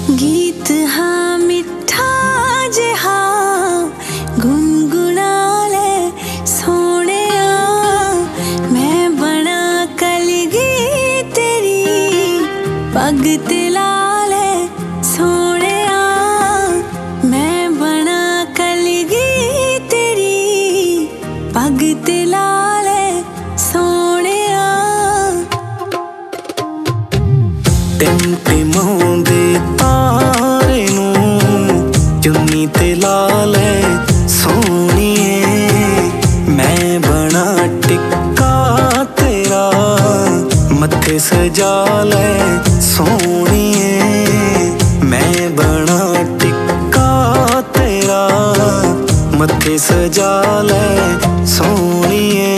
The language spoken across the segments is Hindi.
गीत हाँ मिठा जिहा गुनगुना ले सोहणिया, मैं बना कलगी तेरी पग ते ला ले सोहणिया, मैं बना कलगी तेरी पग ते ला ले सोहणिया। टिमटिमाउंदे तारे नूं चुन्नी ते ला ले सोहणीए, मैं बना टिक्का तेरा मत्थे सजा ले सोहणीए, मैं बना टिक्का तेरा मत्थे सजा ले सोहणीए।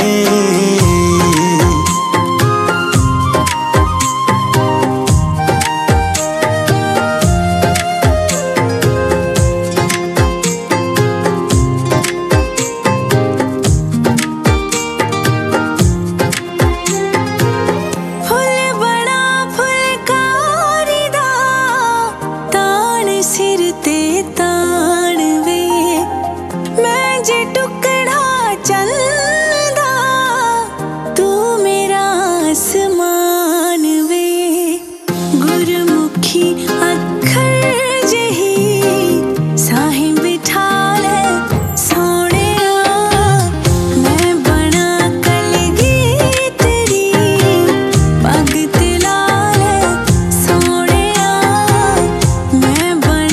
सिर ते ताण वे, मैं जे टुकड़ा चंदा, तू मेरा आसमान वे। गुरमुखी अखर जही साहीं बिठा ले सोहणिया, मैं बना कलगी तेरी पग ते ला ले सोहणिया, मैं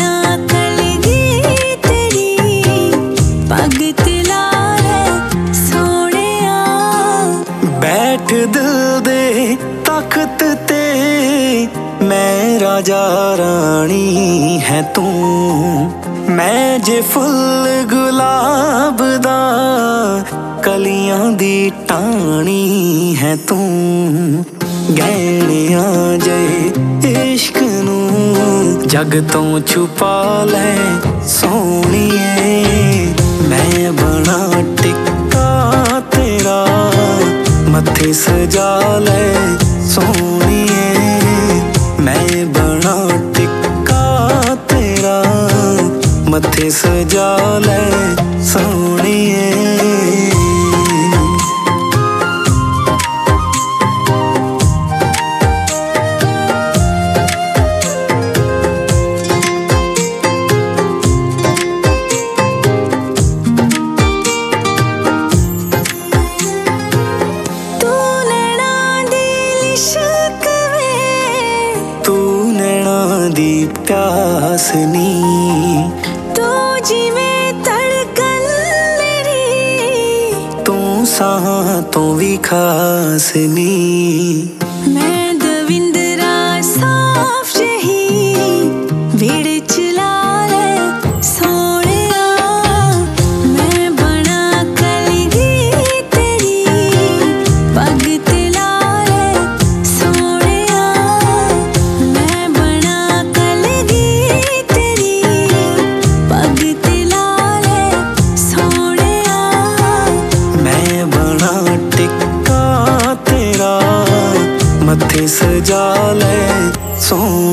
पग ते ला ले सोहणिया। बैठ दिल दे तख्त ते मैं राजा रानी है तू, मैं जे फुल गुलाब दा कलियां दी टाणी है तू। गहणियां जे इश्क नूं जग तो छुपा ले सोहणीए, मैं बना टिक्का तेरा मत्थे सजा ले सोहणीए, मैं बना टिक्का तेरा मत्थे सजा ले सोहणीए। दी प्यास नी तू जिवें धड़कन मेरी, तू साहां तो भी खास नी। मैं दविंदरा साफ जही वेड़े च ला ले सोहणिया, मैं बना कलगी तेरी पग ते ला ले सोहणिया, मैं बना कलगी तेरी पग ते ला ले सोहणिया, मैं बना टिक्का तेरा मत्थे सजा ले सोहणीए।